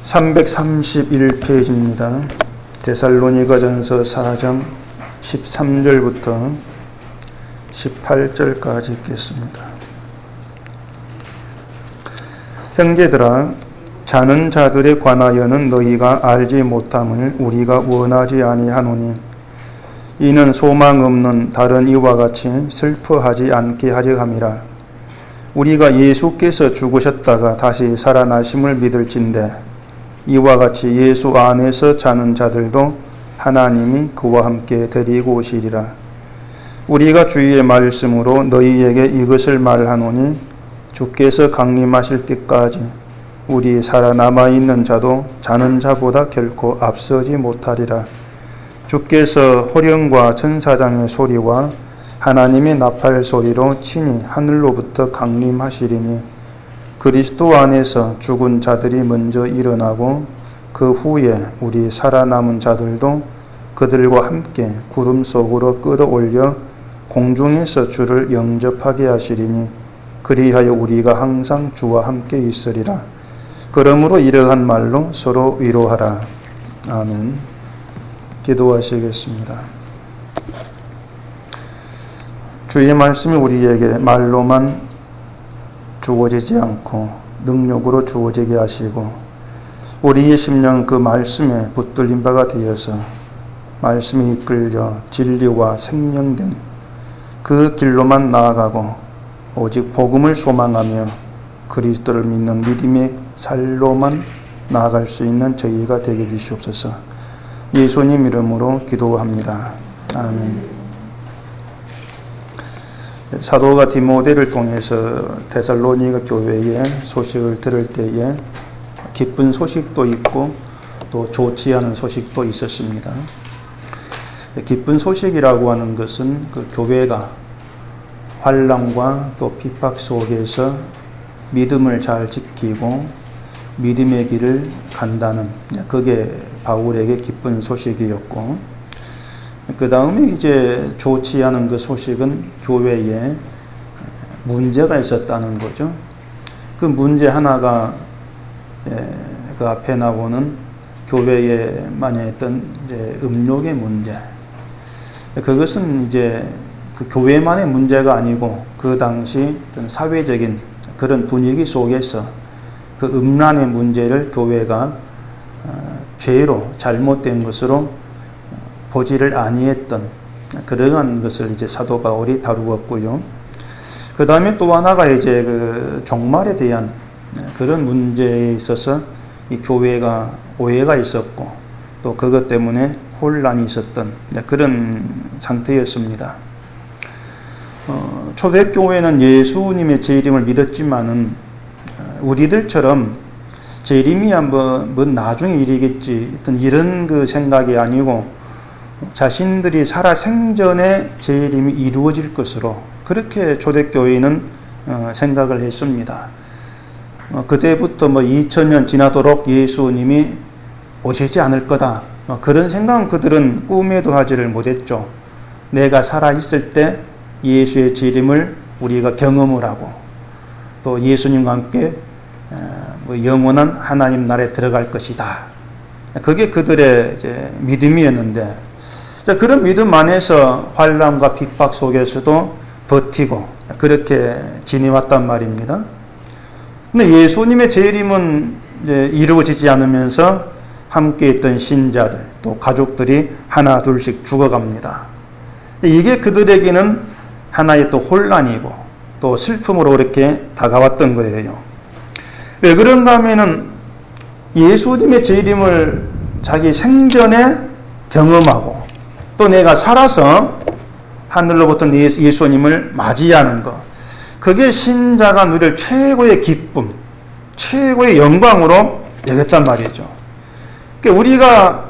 331페이지입니다. 데살로니가전서 4장 13절부터 18절까지 읽겠습니다. 형제들아, 자는 자들에 관하여는 너희가 알지 못함을 우리가 원하지 아니하노니, 이는 소망 없는 다른 이와 같이 슬퍼하지 않게 하려 함이라. 우리가 예수께서 죽으셨다가 다시 살아나심을 믿을진대, 이와 같이 예수 안에서 자는 자들도 하나님이 그와 함께 데리고 오시리라. 우리가 주의 말씀으로 너희에게 이것을 말하노니, 주께서 강림하실 때까지 우리 살아남아 있는 자도 자는 자보다 결코 앞서지 못하리라. 주께서 호령과 천사장의 소리와 하나님의 나팔 소리로 친히 하늘로부터 강림하시리니, 그리스도 안에서 죽은 자들이 먼저 일어나고 그 후에 우리 살아남은 자들도 그들과 함께 구름 속으로 끌어올려 공중에서 주를 영접하게 하시리니, 그리하여 우리가 항상 주와 함께 있으리라. 그러므로 이러한 말로 서로 위로하라. 아멘. 기도하시겠습니다. 주의 말씀이 우리에게 말로만 주어지지 않고 능력으로 주어지게 하시고, 우리의 심령 그 말씀에 붙들린 바가 되어서 말씀이 이끌려 진리와 생명된 그 길로만 나아가고 오직 복음을 소망하며 그리스도를 믿는 믿음의 살로만 나아갈 수 있는 저희가 되게 주시옵소서. 예수님 이름으로 기도합니다. 아멘. 사도가 디모데를 통해서 데살로니가 교회의 소식을 들을 때에 기쁜 소식도 있고 또 좋지 않은 소식도 있었습니다. 기쁜 소식이라고 하는 것은 그 교회가 환난과 또 핍박 속에서 믿음을 잘 지키고 믿음의 길을 간다는, 그게 바울에게 기쁜 소식이었고, 그 다음에 이제 좋지 않은 그 소식은 교회에 문제가 있었다는 거죠. 그 문제 하나가 그 앞에 나오는 교회에 만연했던 이제 음욕의 문제. 그것은 이제 그 교회만의 문제가 아니고 그 당시 어떤 사회적인 그런 분위기 속에서 그 음란의 문제를 교회가 죄로 잘못된 것으로 보지를 아니했던 그러한 것을 이제 사도 바울이 다루었고요. 그 다음에 또 하나가 이제 그 종말에 대한 그런 문제에 있어서 이 교회가 오해가 있었고 또 그것 때문에 혼란이 있었던 그런 상태였습니다. 초대교회는 예수님의 재림을 믿었지만은 우리들처럼 재림이 한번 나중에 일이겠지 어떤 이런 그 생각이 아니고, 자신들이 살아 생전에 재림이 이루어질 것으로 그렇게 초대교회는 생각을 했습니다. 그때부터 2000년 지나도록 예수님이 오시지 않을 거다, 그런 생각은 그들은 꿈에도 하지를 못했죠. 내가 살아있을 때 예수의 재림을 우리가 경험을 하고 또 예수님과 함께 영원한 하나님 나라에 들어갈 것이다. 그게 그들의 이제 믿음이었는데, 그런 믿음 안에서 환난과 핍박 속에서도 버티고 그렇게 지내왔단 말입니다. 근데 예수님의 재림은 이제 이루어지지 않으면서 함께 있던 신자들 또 가족들이 하나 둘씩 죽어갑니다. 이게 그들에게는 하나의 또 혼란이고 또 슬픔으로 이렇게 다가왔던 거예요. 왜 그런가 하면은 예수님의 재림을 자기 생전에 경험하고 또 내가 살아서 하늘로부터 예수님을 맞이하는 것, 그게 신자가 누릴 최고의 기쁨, 최고의 영광으로 되겠단 말이죠. 그러니까 우리가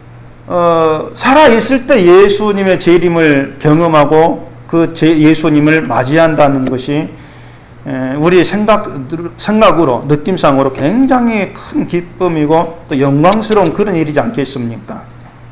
살아있을 때 예수님의 재림을 경험하고 그 예수님을 맞이한다는 것이 우리 생각으로 느낌상으로 굉장히 큰 기쁨이고 또 영광스러운 그런 일이지 않겠습니까?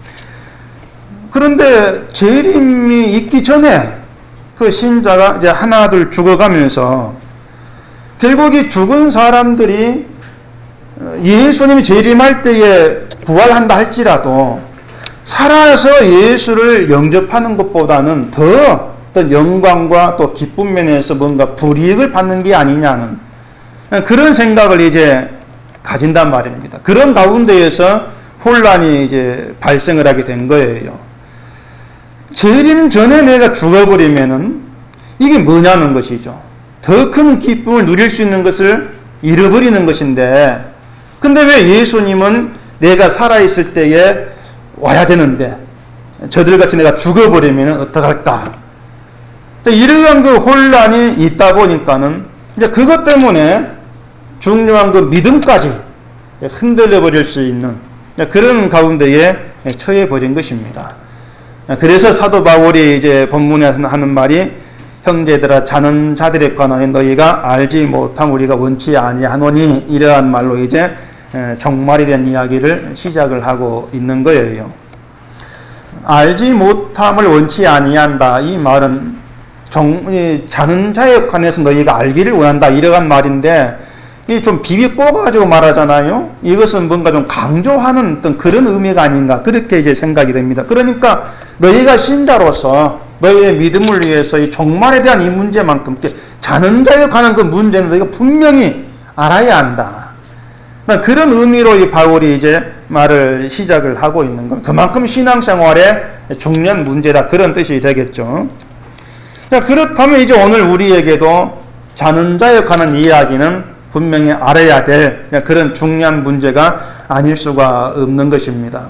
그런데 재림이 있기 전에 그 신자가 이제 하나둘 죽어가면서 결국 이 죽은 사람들이 예수님이 재림할 때에 부활한다 할지라도 살아서 예수를 영접하는 것보다는 더 어떤 영광과 또 기쁨 면에서 뭔가 불이익을 받는 게 아니냐는 그런 생각을 이제 가진단 말입니다. 그런 가운데에서 혼란이 이제 발생을 하게 된 거예요. 재림 전에 내가 죽어버리면은 이게 뭐냐는 것이죠. 더 큰 기쁨을 누릴 수 있는 것을 잃어버리는 것인데, 근데 왜 예수님은 내가 살아있을 때에 와야 되는데 저들같이 내가 죽어버리면 어떡할까? 이러한 그 혼란이 있다 보니까는 이제 그것 때문에 중요한 그 믿음까지 흔들려 버릴 수 있는 그런 가운데에 처해 버린 것입니다. 그래서 사도 바울이 이제 본문에서 하는 말이 형제들아 자는 자들에 관하여 너희가 알지 못함 우리가 원치 아니하노니 이러한 말로 이제 종말에 대한 이야기를 시작을 하고 있는 거예요. 알지 못함을 원치 아니한다. 이 말은 자는 자에 관해서 너희가 알기를 원한다. 이러한 말인데 이 좀 비비 꼬가지고 말하잖아요. 이것은 뭔가 좀 강조하는 어떤 그런 의미가 아닌가 그렇게 이제 생각이 됩니다. 그러니까 너희가 신자로서 너희의 믿음을 위해서 이 종말에 대한 이 문제만큼 자는 자에 관한 그 문제는 너희가 분명히 알아야 한다. 그런 의미로 이 바울이 이제 말을 시작을 하고 있는 것. 그만큼 신앙생활의 중요한 문제다. 그런 뜻이 되겠죠. 그렇다면 이제 오늘 우리에게도 자는 자에 관한 이야기는 분명히 알아야 될 그런 중요한 문제가 아닐 수가 없는 것입니다.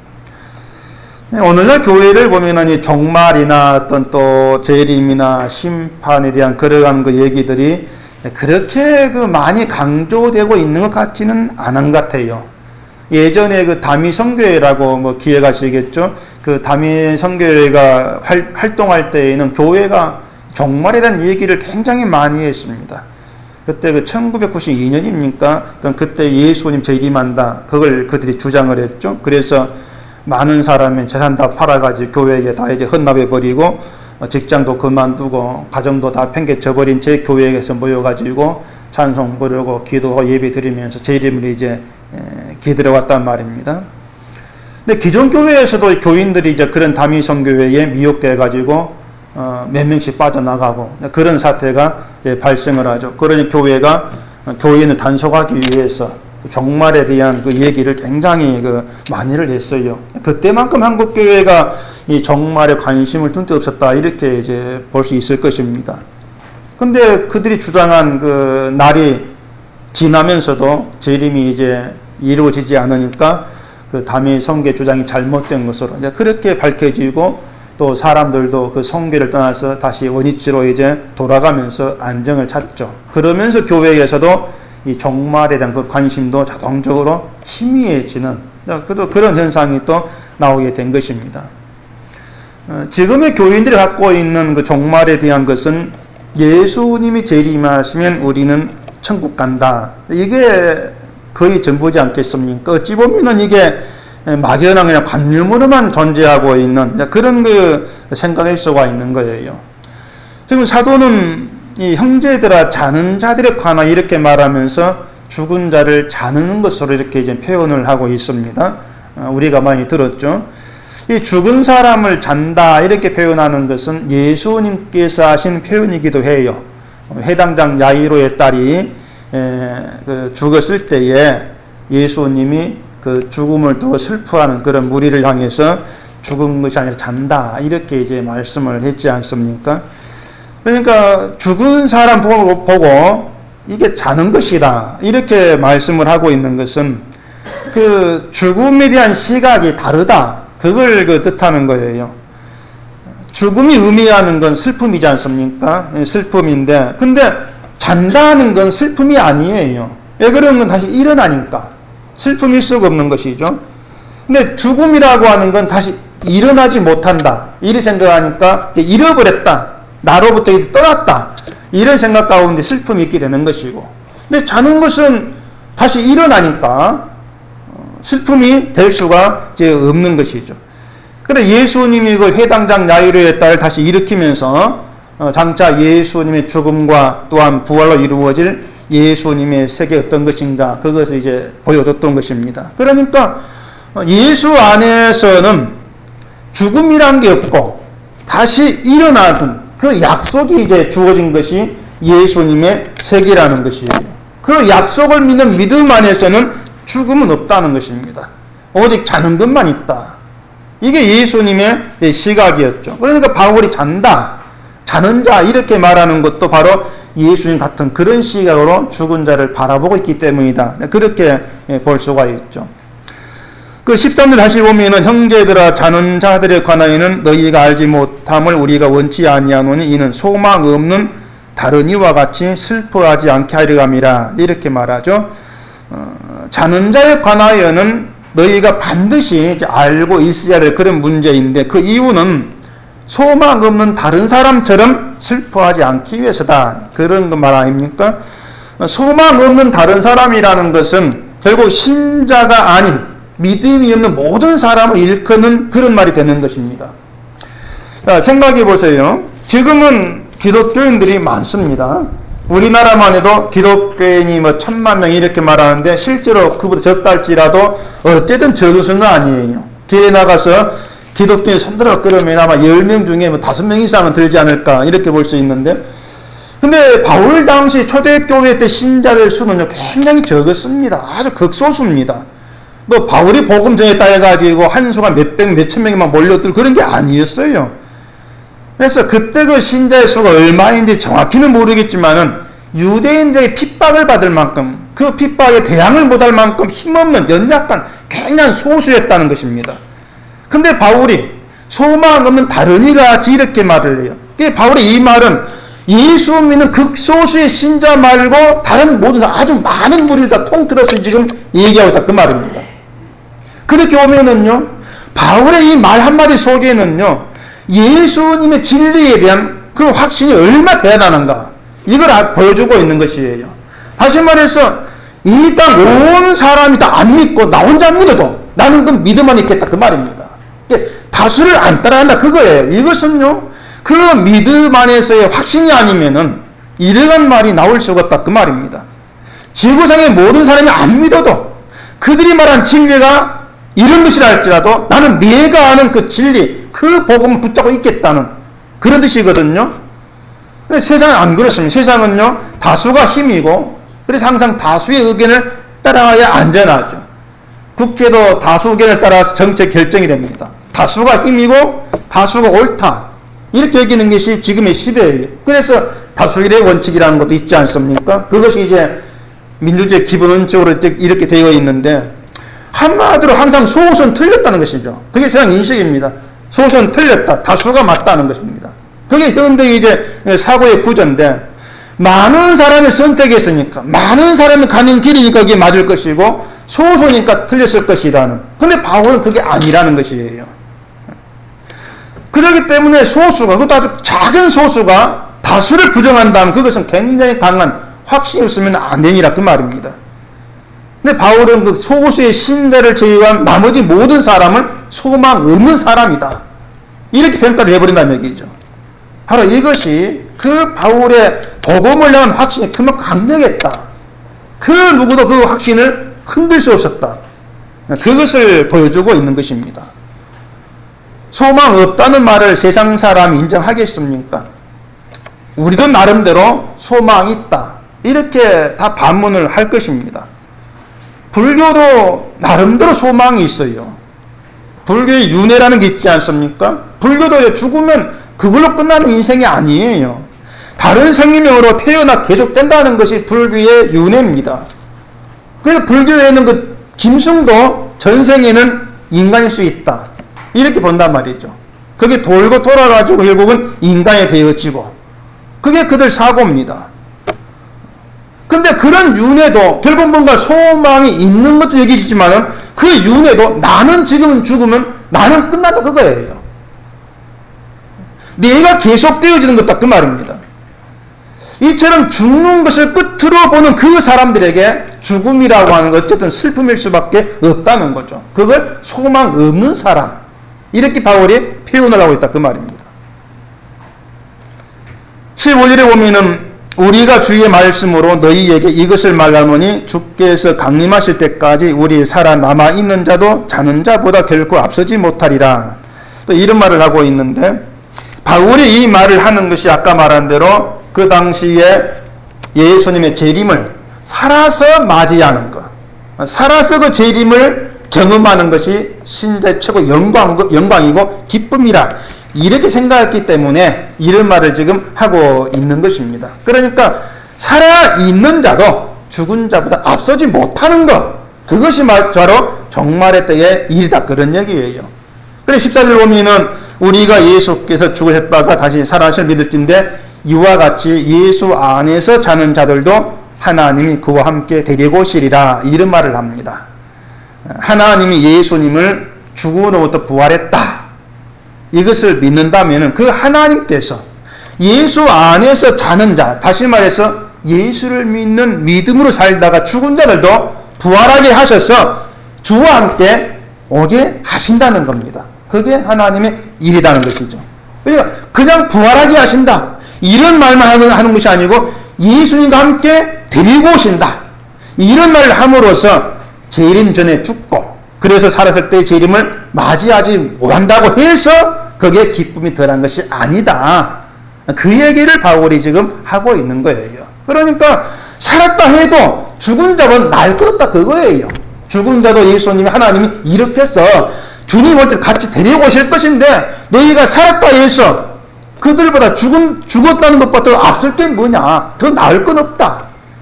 오늘날 교회를 보면은 이 종말이나 어떤 또 재림이나 심판에 대한 그러한 그 얘기들이 그렇게 그 많이 강조되고 있는 것 같지는 않은 것 같아요. 예전에 그 다미성교회라고 뭐 기억하시겠죠? 그 다미성교회가 활동할 때에는 교회가 종말에 대한 얘기를 굉장히 많이 했습니다. 그때 그 1992년입니까? 그때 예수님 재림한다. 그걸 그들이 주장을 했죠. 그래서 많은 사람이 재산 다 팔아가지고 교회에 다 이제 헌납해버리고 직장도 그만두고 가정도 다 팽개쳐버린 제 교회에서 모여가지고 찬송 부르고 기도하고 예배 드리면서 재림을 이제 기다려왔단 말입니다. 근데 기존 교회에서도 교인들이 이제 그런 다미성교회에 미혹돼가지고 몇 명씩 빠져나가고 그런 사태가 발생을 하죠. 그러니 교회가 교인을 단속하기 위해서 종말에 대한 그 얘기를 굉장히 많이를 했어요. 그때만큼 한국 교회가 이 종말에 관심을 둔 데 없었다 이렇게 이제 볼 수 있을 것입니다. 근데 그들이 주장한 그 날이 지나면서도 재림이 이제 이루어지지 않으니까 그 다미 성계 주장이 잘못된 것으로 이제 그렇게 밝혀지고 또 사람들도 그 성계를 떠나서 다시 원위치로 이제 돌아가면서 안정을 찾죠. 그러면서 교회에서도 이 종말에 대한 그 관심도 자동적으로 희미해지는 그런 현상이 또 나오게 된 것입니다. 지금의 교인들이 갖고 있는 그 종말에 대한 것은 예수님이 재림하시면 우리는 천국 간다. 이게 거의 전부지 않겠습니까? 어찌 보면은 이게 막연한 그냥 관념으로만 존재하고 있는 그런 그 생각일 수가 있는 거예요. 지금 사도는 이 형제들아 자는 자들에 관하 이렇게 말하면서 죽은 자를 자는 것으로 이렇게 이제 표현을 하고 있습니다. 우리가 많이 들었죠. 이 죽은 사람을 잔다 이렇게 표현하는 것은 예수님께서 하신 표현이기도 해요. 회당장 야이로의 딸이 죽었을 때에 예수님이 그 죽음을 두고 슬퍼하는 그런 무리를 향해서 죽은 것이 아니라 잔다 이렇게 이제 말씀을 했지 않습니까? 그러니까 죽은 사람 보고 이게 자는 것이다 이렇게 말씀을 하고 있는 것은 그 죽음에 대한 시각이 다르다 그걸 뜻하는 거예요. 죽음이 의미하는 건 슬픔이지 않습니까? 슬픔인데 근데 잔다는 건 슬픔이 아니에요. 왜 그런 건 다시 일어나니까 슬픔일 수가 없는 것이죠. 근데 죽음이라고 하는 건 다시 일어나지 못한다. 이리 생각하니까 잃어버렸다. 나로부터 이제 떠났다. 이런 생각 가운데 슬픔이 있게 되는 것이고. 근데 자는 것은 다시 일어나니까 슬픔이 될 수가 이제 없는 것이죠. 그래 예수님이 그 회당장 야이로의 딸을 다시 일으키면서 장차 예수님의 죽음과 또한 부활로 이루어질 예수님의 세계 어떤 것인가 그것을 이제 보여줬던 것입니다. 그러니까 예수 안에서는 죽음이란 게 없고 다시 일어나는 그 약속이 이제 주어진 것이 예수님의 세계라는 것이에요. 그 약속을 믿는 믿음 안에서는 죽음은 없다는 것입니다. 오직 자는 것만 있다. 이게 예수님의 시각이었죠. 그러니까 바울이 잔다, 자는 자 이렇게 말하는 것도 바로 예수님 같은 그런 시각으로 죽은 자를 바라보고 있기 때문이다. 그렇게 볼 수가 있죠. 그 13절 다시 보면은 형제들아 자는 자들에 관하여는 너희가 알지 못함을 우리가 원치 아니하노니 이는 소망 없는 다른 이와 같이 슬퍼하지 않게 하려 함이라 이렇게 말하죠. 자는 자에 관하여는 너희가 반드시 이제 알고 있어야 될 그런 문제인데 그 이유는 소망 없는 다른 사람처럼 슬퍼하지 않기 위해서다. 그런 말 아닙니까? 소망 없는 다른 사람이라는 것은 결국 신자가 아닌 믿음이 없는 모든 사람을 일컫는 그런 말이 되는 것입니다. 자, 생각해 보세요. 지금은 기독교인들이 많습니다. 우리나라만 해도 기독교인이 뭐 1000만 명 이렇게 말하는데 실제로 그보다 적다 할지라도 어쨌든 적은 수는 아니에요. 길에 나가서 기독교인 손들어 그러면 아마 10명 중에 뭐 5명 이상은 들지 않을까 이렇게 볼 수 있는데 근데 바울 당시 초대교회 때 신자들 수는 굉장히 적었습니다. 아주 극소수입니다. 뭐 바울이 복음 전했다 해가지고 한순간 몇백 몇천 명이 막 몰려들 그런 게 아니었어요. 그래서 그때 그 신자의 수가 얼마인지 정확히는 모르겠지만은 유대인들의 핍박을 받을 만큼 그 핍박에 대항을 못할 만큼 힘없는 연약한 굉장히 소수였다는 것입니다. 근데 바울이 소망 없는 다른이가 같이 이렇게 말을 해요. 바울의 이 말은 예수 믿는 극소수의 신자 말고 다른 모든 사람 아주 많은 무리를 다 통틀어서 지금 얘기하고 있다 그 말입니다. 그렇게 오면은요 바울의 이 말 한마디 속에는요 예수님의 진리에 대한 그 확신이 얼마나 대단한가 이걸 보여주고 있는 것이에요. 다시 말해서 이 땅 온 사람이 다 안 믿고 나 혼자 믿어도 나는 그 믿음만 있겠다 그 말입니다. 다수를 안 따라한다 그거예요. 이것은요 그 믿음 안에서의 확신이 아니면은 이러한 말이 나올 수가 없다 그 말입니다. 지구상의 모든 사람이 안 믿어도 그들이 말한 진리가 이런 것이라 할지라도 나는 내가 아는 그 진리 그 복음을 붙잡고 있겠다는 그런 뜻이거든요. 근데 세상은 안 그렇습니다. 세상은요 다수가 힘이고 그래서 항상 다수의 의견을 따라가야 안전하죠. 국회도 다수 의견을 따라서 정책 결정이 됩니다. 다수가 힘이고 다수가 옳다 이렇게 여기는 것이 지금의 시대예요. 그래서 다수결의 원칙이라는 것도 있지 않습니까? 그것이 이제 민주주의 기본적으로 이렇게 되어 있는데 한마디로 항상 소수는 틀렸다는 것이죠. 그게 세상 인식입니다. 소수는 틀렸다. 다수가 맞다는 것입니다. 그게 현대 이제 사고의 구조인데 많은 사람이 선택했으니까 많은 사람이 가는 길이니까 그게 맞을 것이고 소수니까 틀렸을 것이라는. 근데 바울은 그게 아니라는 것이에요. 그렇기 때문에 소수가 그것도 아주 작은 소수가 다수를 부정한다면 그것은 굉장히 강한 확신이 없으면 안 되니라 그 말입니다. 근데 바울은 그 소수의 신자를 제외한 나머지 모든 사람을 소망 없는 사람이다. 이렇게 평가를 해버린다는 얘기죠. 바로 이것이 그 바울의 복음을 향한 확신이 그만큼 강력했다. 그 누구도 그 확신을 흔들 수 없었다. 그것을 보여주고 있는 것입니다. 소망 없다는 말을 세상 사람이 인정하겠습니까? 우리도 나름대로 소망이 있다. 이렇게 다 반문을 할 것입니다. 불교도 나름대로 소망이 있어요. 불교의 윤회라는 게 있지 않습니까? 불교도 죽으면 그걸로 끝나는 인생이 아니에요. 다른 생명으로 태어나 계속된다는 것이 불교의 윤회입니다. 그래서 불교에는 그 짐승도 전생에는 인간일 수 있다. 이렇게 본단 말이죠. 그게 돌고 돌아가지고 결국은 인간이 되어지고 그게 그들 사고입니다. 근데 그런 윤회도 결국 뭔가 소망이 있는 것도 얘기지만은 그 윤회도 나는 지금 죽으면 나는 끝난다 그거예요. 내가 계속되어지는 것다 그 말입니다. 이처럼 죽는 것을 끝으로 보는 그 사람들에게 죽음이라고 하는 것 어쨌든 슬픔일 수밖에 없다는 거죠. 그걸 소망 없는 사람 이렇게 바울이 표현을 하고 있다 그 말입니다. 15절에 보면은 우리가 주의 말씀으로 너희에게 이것을 말하노니 주께서 강림하실 때까지 우리 살아남아 있는 자도 자는 자보다 결코 앞서지 못하리라. 또 이런 말을 하고 있는데, 바울이 이 말을 하는 것이 아까 말한 대로 그 당시에 예수님의 재림을 살아서 맞이하는 것, 살아서 그 재림을 경험하는 것이 신자의 최고 영광이고 기쁨이라, 이렇게 생각했기 때문에 이런 말을 지금 하고 있는 것입니다. 그러니까 살아있는 자도 죽은 자보다 앞서지 못하는 것, 그것이 바로 종말의 때의 일이다, 그런 얘기예요. 그래서 14절 보면은 우리가 예수께서 죽으셨다가 다시 살아나실 믿을진데 이와 같이 예수 안에서 자는 자들도 하나님이 그와 함께 데리고 오시리라, 이런 말을 합니다. 하나님이 예수님을 죽음으로부터 부활했다, 이것을 믿는다면 그 하나님께서 예수 안에서 자는 자, 다시 말해서 예수를 믿는 믿음으로 살다가 죽은 자들도 부활하게 하셔서 주와 함께 오게 하신다는 겁니다. 그게 하나님의 일이라는 것이죠. 그러니까 그냥 부활하게 하신다, 이런 말만 하는 것이 아니고 예수님과 함께 데리고 오신다, 이런 말을 함으로써 재림 전에 죽고 그래서 살았을 때 재림을 맞이하지 못한다고 해서 거기에 기쁨이 덜한 것이 아니다, 그 얘기를 바울이 지금 하고 있는 거예요. 그러니까 살았다 해도 죽은 자는 날 것 없다, 그거예요. 죽은 자도 예수님이 하나님이 일으켜서 주님 올 때 같이 데리고 오실 것인데, 너희가 살았다 해서 그들보다 죽었다는 것보다 더 앞설 게 뭐냐, 더 나을 건 없다,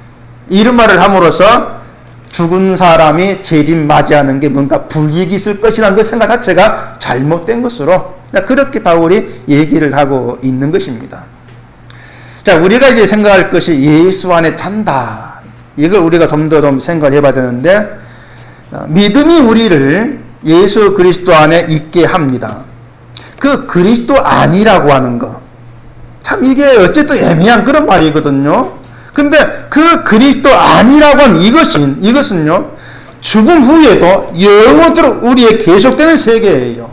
이런 말을 함으로써 죽은 사람이 재림 맞이하는 게 뭔가 불이익이 있을 것이라는 그 생각 자체가 잘못된 것으로 그렇게 바울이 얘기를 하고 있는 것입니다. 자, 우리가 이제 생각할 것이 예수 안에 잔다, 이걸 우리가 좀 더 생각해 봐야 되는데, 믿음이 우리를 예수 그리스도 안에 있게 합니다. 그 그리스도 아니라고 하는 거, 참 이게 어쨌든 애매한 그런 말이거든요. 근데 그 그리스도 아니라고 하는 이것은요, 죽음 후에도 영원토록 우리의 계속되는 세계예요.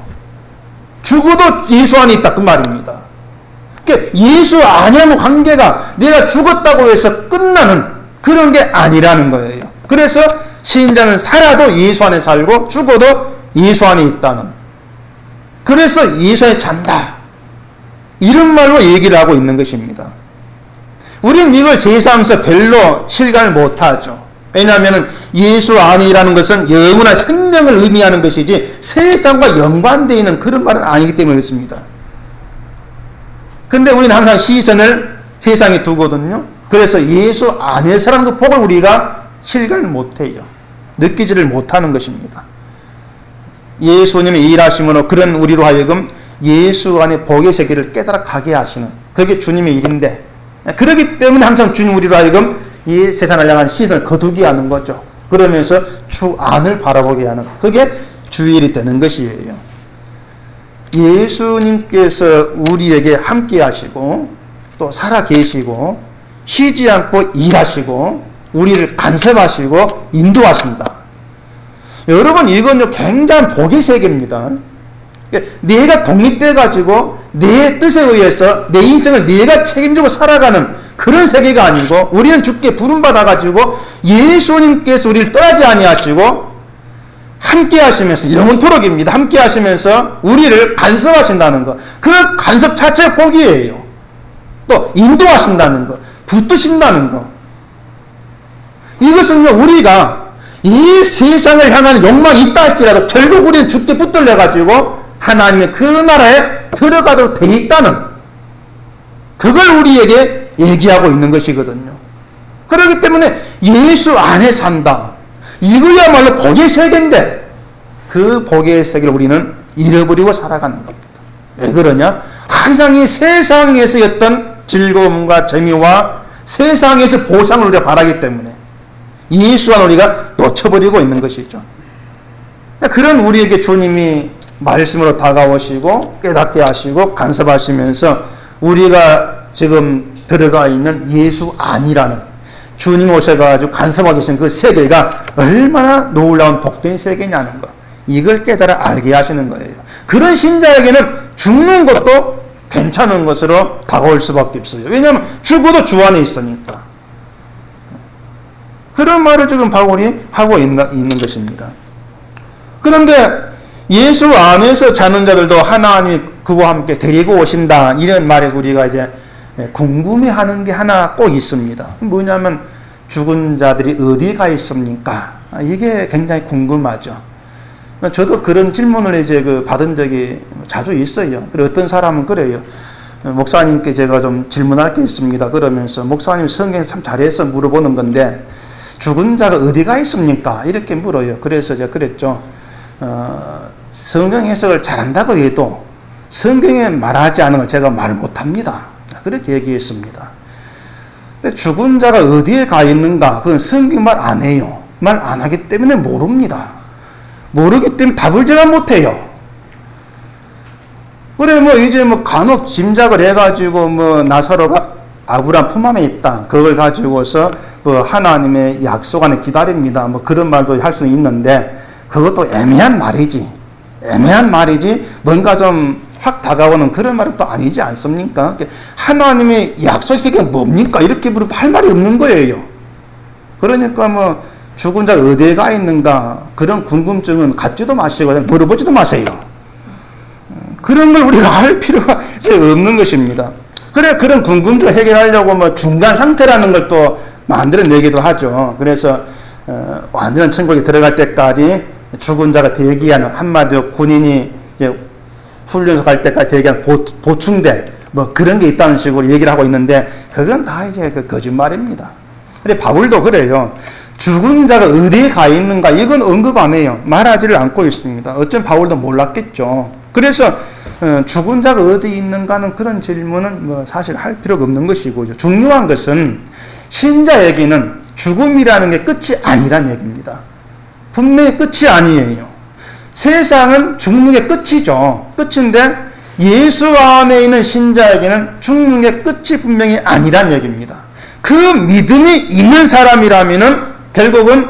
죽어도 예수 안에 있다, 그 말입니다. 그러니까 예수 아니라는 관계가 내가 죽었다고 해서 끝나는 그런 게 아니라는 거예요. 그래서 신자는 살아도 예수 안에 살고 죽어도 예수 안에 있다는, 그래서 예수 안에 잔다, 이런 말로 얘기를 하고 있는 것입니다. 우리는 이걸 세상에서 별로 실감을 못하죠. 왜냐하면 예수 안이라는 것은 영원한 생명을 의미하는 것이지 세상과 연관되어 있는 그런 말은 아니기 때문에 그렇습니다. 근데 우리는 항상 시선을 세상에 두거든요. 그래서 예수 안에서라는 그 복을 우리가 실감을 못해요. 느끼지를 못하는 것입니다. 예수님의 일하심으로 그런 우리로 하여금 예수 안에 복의 세계를 깨달아 가게 하시는, 그게 주님의 일인데, 그렇기 때문에 항상 주님 우리로 하여금 이 세상을 향한 시선을 거두게 하는 거죠. 그러면서 주 안을 바라보게 하는, 그게 주일이 되는 것이에요. 예수님께서 우리에게 함께 하시고 또 살아 계시고 쉬지 않고 일하시고 우리를 간섭하시고 인도하신다. 여러분, 이건요 굉장한 복의 세계입니다. 내가 독립돼가지고 내 뜻에 의해서 내 인생을 내가 책임지고 살아가는 그런 세계가 아니고, 우리는 주께 부름받아가지고 예수님께서 우리를 떠나지 아니하시고 함께 하시면서, 영원토록입니다, 함께 하시면서 우리를 간섭하신다는 것, 그 간섭 자체가 복이에요. 또 인도하신다는 것, 붙드신다는 것, 이것은요 우리가 이 세상을 향하는 욕망이 있다 할지라도 결국 우리는 주께 붙들려가지고 하나님의 그 나라에 들어가도록 되어 있다는, 그걸 우리에게 얘기하고 있는 것이거든요. 그렇기 때문에 예수 안에 산다, 이거야말로 복의 세계인데 그 복의 세계를 우리는 잃어버리고 살아가는 겁니다. 왜 그러냐? 항상 이 세상에서의 어떤 즐거움과 재미와 세상에서 보상을 우리가 바라기 때문에 예수 안 우리가 놓쳐버리고 있는 것이죠. 그런 우리에게 주님이 말씀으로 다가오시고 깨닫게 하시고 간섭하시면서 우리가 지금 들어가 있는 예수 안이라는, 주님 오셔가지고 간섭하고 계신 그 세계가 얼마나 놀라운 복된 세계냐는 것, 이걸 깨달아 알게 하시는 거예요. 그런 신자에게는 죽는 것도 괜찮은 것으로 다가올 수밖에 없어요. 왜냐하면 죽어도 주 안에 있으니까. 그런 말을 지금 바울이 하고 있는 것입니다. 그런데 예수 안에서 자는 자들도 하나님이 그와 함께 데리고 오신다. 이런 말에 우리가 이제 궁금해하는 게 하나 꼭 있습니다. 뭐냐면 죽은 자들이 어디 가 있습니까? 이게 굉장히 궁금하죠. 저도 그런 질문을 이제 받은 적이 자주 있어요. 그리고 어떤 사람은 그래요. 목사님께 제가 좀 질문할 게 있습니다. 그러면서 목사님 성경 참 잘해서 물어보는 건데 죽은 자가 어디 가 있습니까? 이렇게 물어요. 그래서 제가 그랬죠. 성경 해석을 잘한다고 해도 성경에 말하지 않은 걸 제가 말 못합니다. 그렇게 얘기했습니다. 죽은 자가 어디에 가 있는가? 그건 성경 말 안 해요. 말 안 하기 때문에 모릅니다. 모르기 때문에 답을 제가 못해요. 그래, 이제 간혹 짐작을 해가지고, 나사로가 아브라함 품 안에 있다. 그걸 가지고서, 하나님의 약속 안에 기다립니다. 그런 말도 할 수는 있는데, 그것도 애매한 말이지. 뭔가 좀 확 다가오는 그런 말은 또 아니지 않습니까? 하나님의 약속이 뭡니까? 이렇게 할 말이 없는 거예요. 그러니까 죽은 자가 어디에 가 있는가? 그런 궁금증은 갖지도 마시고 물어보지도 마세요. 그런 걸 우리가 할 필요가 없는 것입니다. 그래, 그런 궁금증을 해결하려고 중간 상태라는 걸 또 만들어내기도 하죠. 그래서 완전한 천국에 들어갈 때까지 죽은 자가 대기하는, 한마디로 군인이 이제 훈련소 갈 때까지 대기하는 보충대, 그런 게 있다는 식으로 얘기를 하고 있는데, 그건 다 이제 거짓말입니다. 근데 바울도 그래요. 죽은 자가 어디에 가 있는가, 이건 언급 안 해요. 말하지를 않고 있습니다. 어쩜 바울도 몰랐겠죠. 그래서, 죽은 자가 어디 있는가는 그런 질문은 사실 할 필요가 없는 것이고, 중요한 것은 신자에게는 죽음이라는 게 끝이 아니란 얘기입니다. 분명히 끝이 아니에요. 세상은 죽는 게 끝이죠. 끝인데 예수 안에 있는 신자에게는 죽는 게 끝이 분명히 아니란 얘기입니다. 그 믿음이 있는 사람이라면은 결국은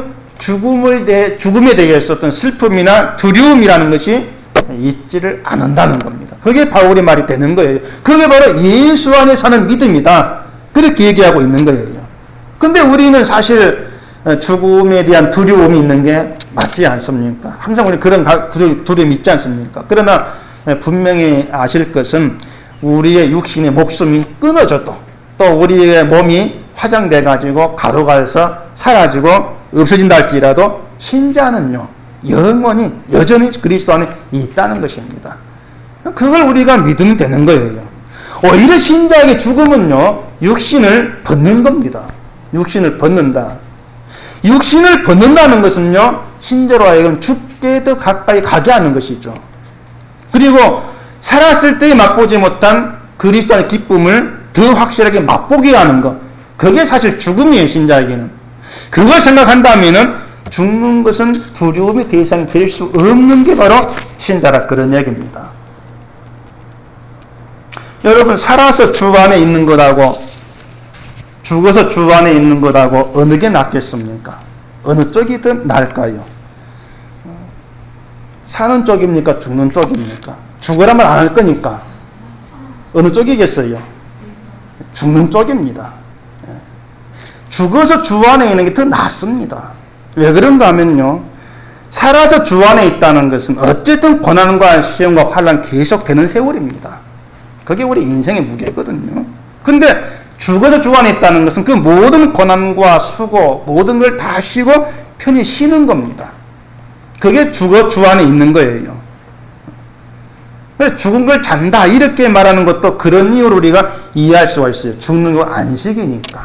죽음에 대해서 어떤 슬픔이나 두려움이라는 것이 있지를 않는다는 겁니다. 그게 바울의 말이 되는 거예요. 그게 바로 예수 안에 사는 믿음이다. 그렇게 얘기하고 있는 거예요. 근데 우리는 사실 죽음에 대한 두려움이 있는 게 맞지 않습니까? 항상 우리 그런 두려움이 있지 않습니까? 그러나 분명히 아실 것은 우리의 육신의 목숨이 끊어져도 또 우리의 몸이 화장돼가지고 가루가서 사라지고 없어진다 할지라도 신자는요, 영원히 여전히 그리스도 안에 있다는 것입니다. 그걸 우리가 믿으면 되는 거예요. 오히려 신자에게 죽음은요, 육신을 벗는 겁니다. 육신을 벗는다. 육신을 벗는다는 것은요, 신자로 하여금 죽게 더 가까이 가게 하는 것이죠. 그리고 살았을 때 맛보지 못한 그리스도 안의 기쁨을 더 확실하게 맛보게 하는 것. 그게 사실 죽음이에요, 신자에게는. 그걸 생각한다면은 죽는 것은 두려움의 대상이 될 수 없는 게 바로 신자라, 그런 얘기입니다. 여러분, 살아서 주 안에 있는 것하고 죽어서 주 안에 있는 것하고 어느 게 낫겠습니까? 어느 쪽이 더 나을까요? 사는 쪽입니까? 죽는 쪽입니까? 죽으라면 안 할 거니까 어느 쪽이겠어요? 죽는 쪽입니다. 죽어서 주 안에 있는 게 더 낫습니다. 왜 그런가 하면요, 살아서 주 안에 있다는 것은 어쨌든 고난과 시험과 환난 계속되는 세월입니다. 그게 우리 인생의 무게거든요. 근데 죽어서 주 안에 있다는 것은 그 모든 고난과 수고, 모든 걸 다 쉬고 편히 쉬는 겁니다. 그게 죽어 주 안에 있는 거예요. 죽은 걸 잔다, 이렇게 말하는 것도 그런 이유로 우리가 이해할 수가 있어요. 죽는 건 안식이니까.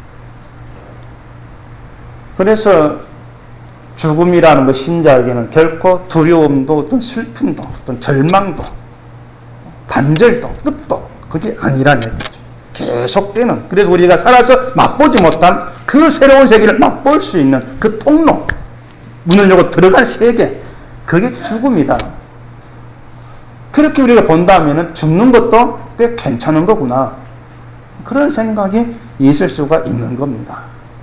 그래서 죽음이라는 것, 신자에게는 결코 두려움도, 어떤 슬픔도, 어떤 절망도, 단절도, 끝도 그게 아니란 얘기죠. 계속되는, 그래서 우리가 살아서 맛보지 못한 그 새로운 세계를 맛볼 수 있는 그 통로, 문을 열고 들어갈 세계, 그게 죽음이다. 그렇게 우리가 본다면 죽는 것도 꽤 괜찮은 거구나, 그런 생각이 있을 수가 있는 겁니다.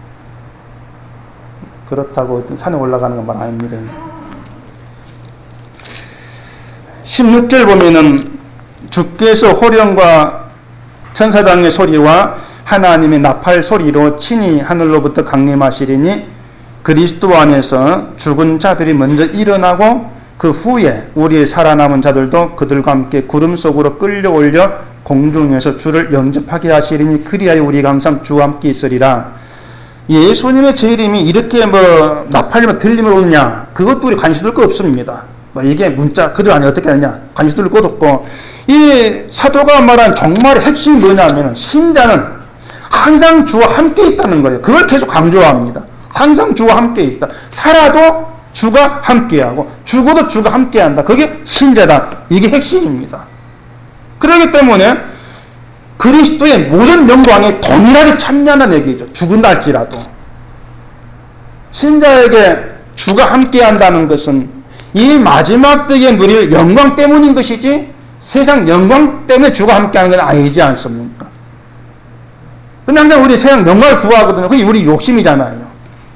그렇다고 산에 올라가는 건 말 아닙니다. 16절 보면은 주께서 호령과 천사장의 소리와 하나님의 나팔 소리로 친히 하늘로부터 강림하시리니 그리스도 안에서 죽은 자들이 먼저 일어나고 그 후에 우리의 살아남은 자들도 그들과 함께 구름 속으로 끌려올려 공중에서 주를 영접하게 하시리니 그리하여 우리가 항상 주와 함께 있으리라. 예수님의 재림이 이렇게 나팔이면 들림을 오느냐, 그것도 우리 관심 둘 거 없습니다. 이게 문자 그들 안에 어떻게 하느냐 관심 둘 것도 없고, 이 사도가 말한 정말의 핵심이 뭐냐면 신자는 항상 주와 함께 있다는 거예요. 그걸 계속 강조합니다. 항상 주와 함께 있다. 살아도 주가 함께하고 죽어도 주가 함께한다. 그게 신자다. 이게 핵심입니다. 그렇기 때문에 그리스도의 모든 영광에 동일하게 참여한다는 얘기죠. 죽은다 할지라도. 신자에게 주가 함께한다는 것은 이 마지막 때에 누릴 영광 때문인 것이지 세상 영광 때문에 주가 함께하는 건 아니지 않습니까? 근데 항상 우리 세상 영광을 구하거든요. 그게 우리 욕심이잖아요.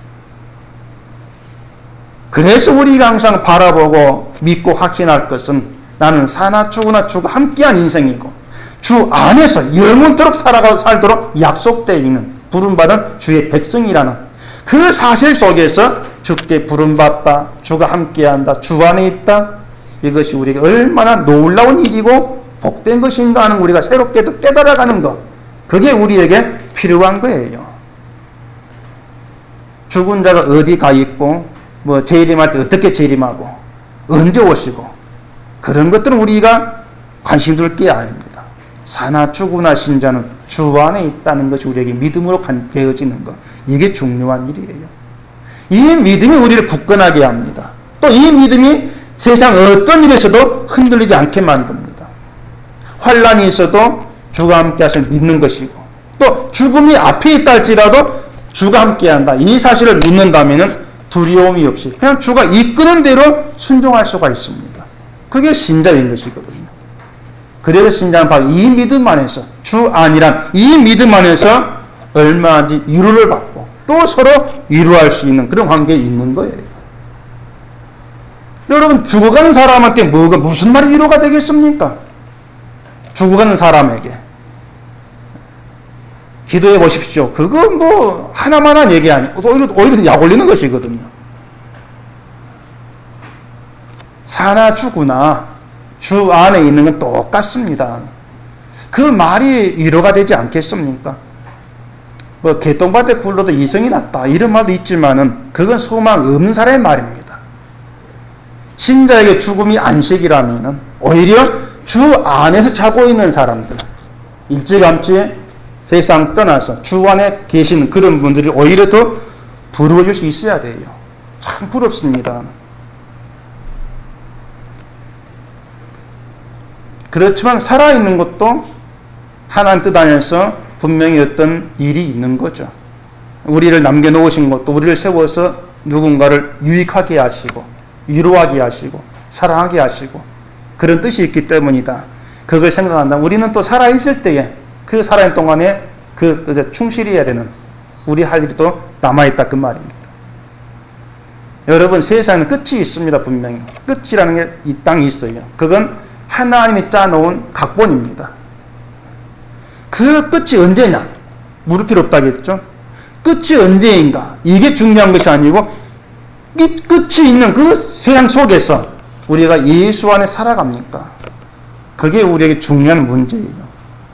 그래서 우리가 항상 바라보고 믿고 확신할 것은 나는 사나 죽으나 주가 함께한 인생이고 주 안에서 영원토록 살도록 약속되어 있는 부름받은 주의 백성이라는 그 사실 속에서 주께 부름받다, 주가 함께한다, 주 안에 있다, 이것이 우리에게 얼마나 놀라운 일이고 복된 것인가 하는 우리가 새롭게도 깨달아가는 것, 그게 우리에게 필요한 거예요. 죽은 자가 어디 가 있고 재림할 때 어떻게 재림하고 언제 오시고 그런 것들은 우리가 관심 둘 게 아닙니다. 사나 죽으나 신자는 주 안에 있다는 것이 우리에게 믿음으로 되어지는 것, 이게 중요한 일이에요. 이 믿음이 우리를 굳건하게 합니다. 또 이 믿음이 세상 어떤 일에서도 흔들리지 않게 만듭니다. 환난이 있어도 주가 함께 하실 믿는 것이고, 또 죽음이 앞에 있다 할지라도 주가 함께 한다, 이 사실을 믿는다면 두려움이 없이 그냥 주가 이끄는 대로 순종할 수가 있습니다. 그게 신자인 것이거든요. 그래서 신자는 바로 이 믿음 안에서, 주 안이란 이 믿음 안에서 얼마든지 위로를 받고 또 서로 위로할 수 있는 그런 관계에 있는 거예요. 여러분, 죽어가는 사람한테 무슨 말이 위로가 되겠습니까? 죽어가는 사람에게 기도해 보십시오. 그거 하나만한 얘기 아니고 오히려 약 올리는 것이거든요. 사나 죽으나 주 안에 있는 건 똑같습니다. 그 말이 위로가 되지 않겠습니까? 개똥밭에 굴러도 이성이 났다, 이런 말도 있지만은 그건 소망 없는 사람의 말입니다. 신자에게 죽음이 안식이라면은 오히려 주 안에서 자고 있는 사람들, 일찌감치 세상 떠나서 주 안에 계신 그런 분들이 오히려 더 부러워질 수 있어야 돼요. 참 부럽습니다. 그렇지만 살아있는 것도 하나님 뜻 안에서 분명히 어떤 일이 있는 거죠. 우리를 남겨놓으신 것도 우리를 세워서 누군가를 유익하게 하시고 위로하게 하시고 사랑하게 하시고 그런 뜻이 있기 때문이다. 그걸 생각한다면 우리는 또 살아있을 때에 그 살아있는 동안에 충실히 해야 되는 우리 할 일이 또 남아있다, 그 말입니다. 여러분, 세상에는 끝이 있습니다. 분명히 끝이라는 게 이 땅에 있어요. 그건 하나님이 짜놓은 각본입니다. 그 끝이 언제냐 물을 필요 없다겠죠. 끝이 언제인가, 이게 중요한 것이 아니고 이 끝이 있는 그 세상 속에서 우리가 예수 안에 살아갑니까? 그게 우리에게 중요한 문제예요.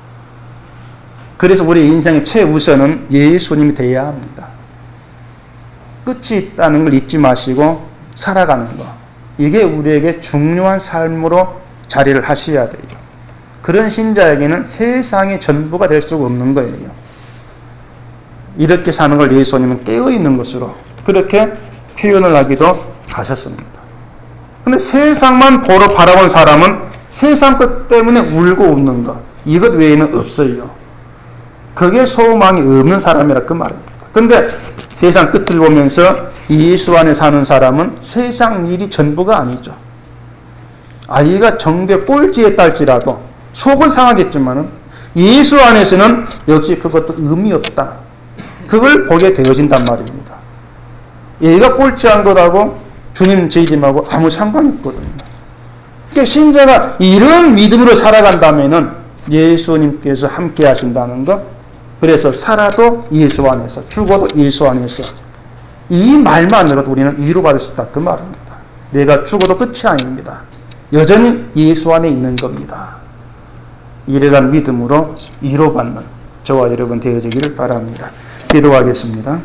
그래서 우리 인생의 최우선은 예수님이 되어야 합니다. 끝이 있다는 걸 잊지 마시고 살아가는 것, 이게 우리에게 중요한 삶으로 자리를 하셔야 돼요. 그런 신자에게는 세상이 전부가 될 수가 없는 거예요. 이렇게 사는 걸 예수님은 깨어있는 것으로 그렇게 표현을 하기도 하셨습니다. 근데 세상만 보러 바라본 사람은 세상 것 때문에 울고 웃는 것, 이것 외에는 없어요. 그게 소망이 없는 사람이라 그 말입니다. 근데 세상 끝을 보면서 예수 안에 사는 사람은 세상 일이 전부가 아니죠. 아이가 정배 꼴찌에 딸지라도 속은 상하겠지만은 예수 안에서는 역시 그것도 의미 없다, 그걸 보게 되어진단 말입니다. 얘가 꼴찌한 것하고 주님 재림하고 아무 상관이 없거든요. 그러니까 신자가 이런 믿음으로 살아간다면은 예수님께서 함께 하신다는 것, 그래서 살아도 예수 안에서, 죽어도 예수 안에서, 이 말만으로도 우리는 위로받을 수 있다. 그 말입니다. 내가 죽어도 끝이 아닙니다. 여전히 예수 안에 있는 겁니다. 이러한 믿음으로 위로받는 저와 여러분 되어지기를 바랍니다. 기도하겠습니다.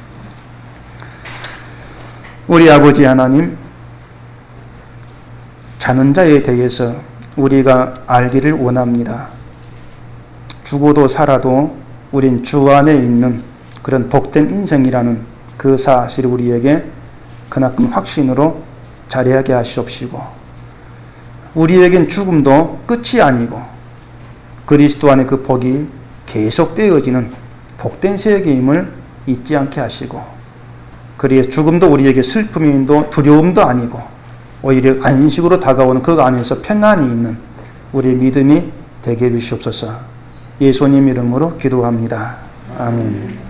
우리 아버지 하나님, 자는 자에 대해서 우리가 알기를 원합니다. 죽어도 살아도 우린 주 안에 있는 그런 복된 인생이라는 그 사실을 우리에게 그나큰 확신으로 자리하게 하시옵시고, 우리에겐 죽음도 끝이 아니고 그리스도 안에 그 복이 계속되어지는 복된 세계임을 잊지 않게 하시고, 그리해 죽음도 우리에게 슬픔도 두려움도 아니고 오히려 안식으로 다가오는 그 안에서 평안이 있는 우리의 믿음이 되게 해주시옵소서. 예수님 이름으로 기도합니다. 아멘.